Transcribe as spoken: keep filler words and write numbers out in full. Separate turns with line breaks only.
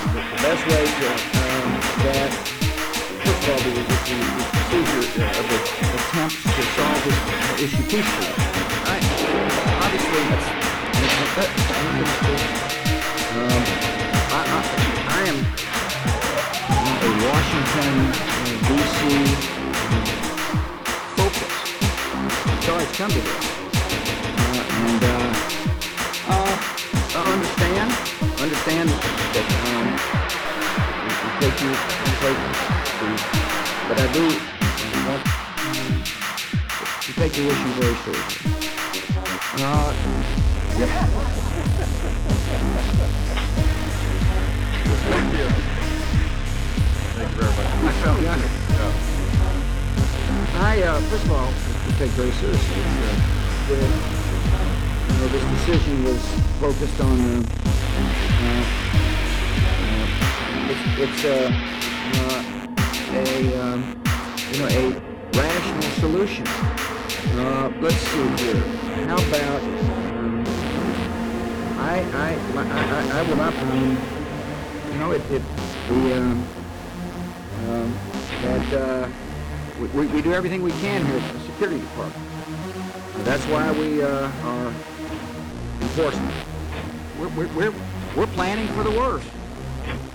the, the best way to um, that first of all the, the, the, the procedure uh, of the attempts to solve this issue peacefully. I obviously that's um, I, I, I am a Washington, uh, D C focus. So it's come to this, uh, and uh, uh, I understand, understand that um, you, you take you, you take the, but I do want to take your issue very seriously. Uh, yep.
Thank you. Thank you very much.
I felt
Yeah.
I, uh, first of all, to take very seriously, uh, the, you know, this decision was focused on, uh, uh, uh, it's, it's uh, uh, a, um, you know, a rational solution. Uh, let's see here. How about, um, I, I, I, I, I will not, um, you know, it, it, the, um, um, that, uh, we, we, we do everything we can here at the security department. That's why we, uh, are enforcement. We're, we're, we're, we're planning for the worst.